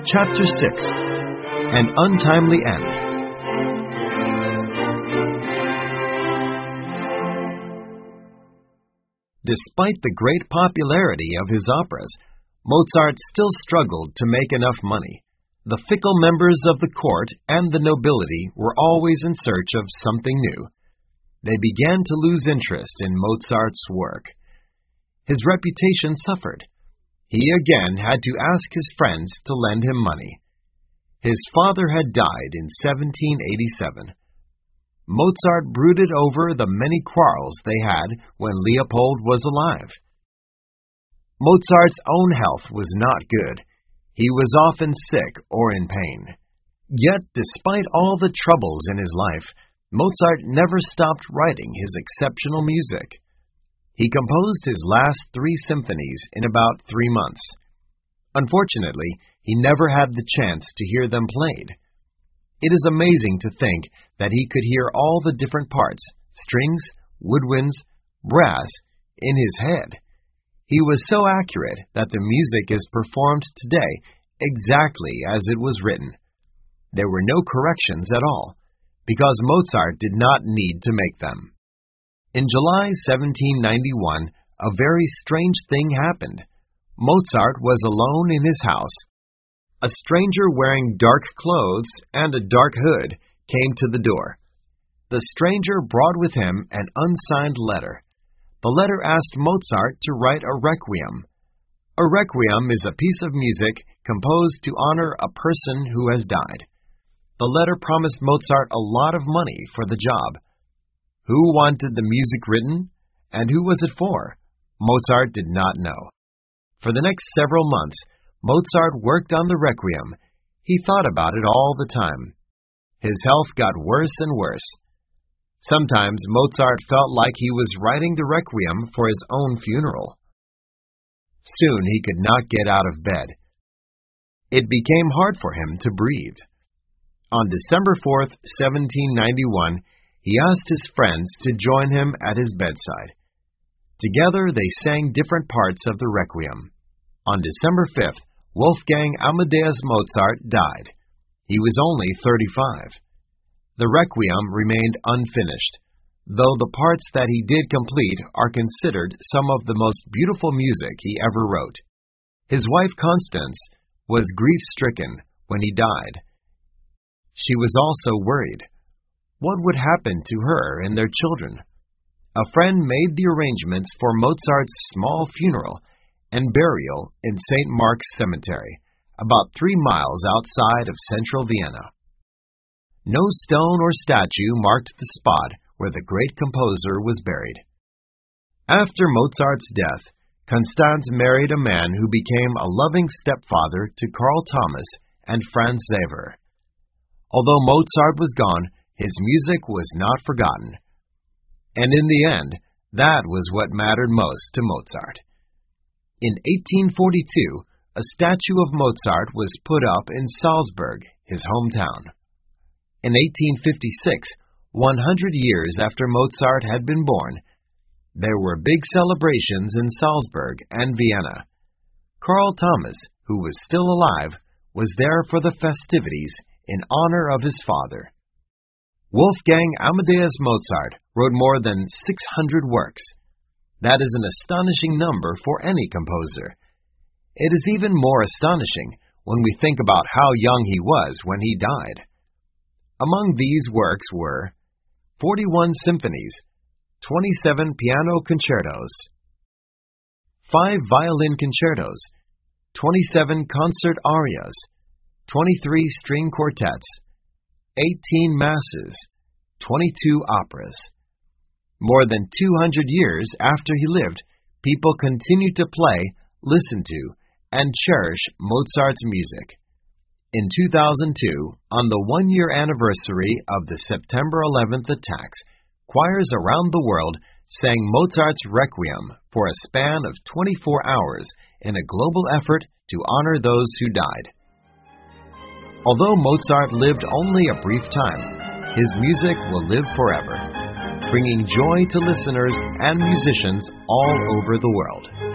Chapter 6. An Untimely End. Despite the great popularity of his operas, Mozart still struggled to make enough money. The fickle members of the court and the nobility were always in search of something new. They began to lose interest in Mozart's work. His reputation suffered. He again had to ask his friends to lend him money. His father had died in 1787. Mozart brooded over the many quarrels they had when Leopold was alive. Mozart's own health was not good. He was often sick or in pain. Yet, despite all the troubles in his life, Mozart never stopped writing his exceptional music. He composed his last 3 symphonies in about 3 months. Unfortunately, he never had the chance to hear them played. It is amazing to think that he could hear all the different parts, strings, woodwinds, brass, in his head. He was so accurate that the music is performed today exactly as it was written. There were no corrections at all, because Mozart did not need to make them. In July 1791, a very strange thing happened. Mozart was alone in his house. A stranger wearing dark clothes and a dark hood came to the door. The stranger brought with him an unsigned letter. The letter asked Mozart to write a requiem. A requiem is a piece of music composed to honor a person who has died. The letter promised Mozart a lot of money for the job. Who wanted the music written, and who was it for? Mozart did not know. For the next several months, Mozart worked on the requiem. He thought about it all the time. His health got worse and worse. Sometimes Mozart felt like he was writing the requiem for his own funeral. Soon he could not get out of bed. It became hard for him to breathe. On December 4th, 1791, he asked his friends to join him at his bedside. Together they sang different parts of the requiem. On December 5th, Wolfgang Amadeus Mozart died. He was only 35. The requiem remained unfinished, though the parts that he did complete are considered some of the most beautiful music he ever wrote. His wife Constance was grief-stricken when he died. She was also worried. What would happen to her and their children? A friend made the arrangements for Mozart's small funeral and burial in St. Mark's Cemetery, about 3 miles outside of central Vienna. No stone or statue marked the spot where the great composer was buried. After Mozart's death, Constanze married a man who became a loving stepfather to Carl Thomas and Franz Xaver. Although Mozart was gone, his music was not forgotten. And in the end, that was what mattered most to Mozart. In 1842, a statue of Mozart was put up in Salzburg, his hometown. In 1856, 100 years after Mozart had been born, there were big celebrations in Salzburg and Vienna. Carl Thomas, who was still alive, was there for the festivities in honor of his father. Wolfgang Amadeus Mozart wrote more than 600 works. That is an astonishing number for any composer. It is even more astonishing when we think about how young he was when he died. Among these works were 41 symphonies, 27 piano concertos, 5 violin concertos, 27 concert arias, 23 string quartets, 18 masses, 22 operas. More than 200 years after he lived, people continued to play, listen to, and cherish Mozart's music. In 2002, on the 1-year anniversary of the September 11th attacks, choirs around the world sang Mozart's Requiem for a span of 24 hours in a global effort to honor those who died. Although Mozart lived only a brief time, his music will live forever, bringing joy to listeners and musicians all over the world.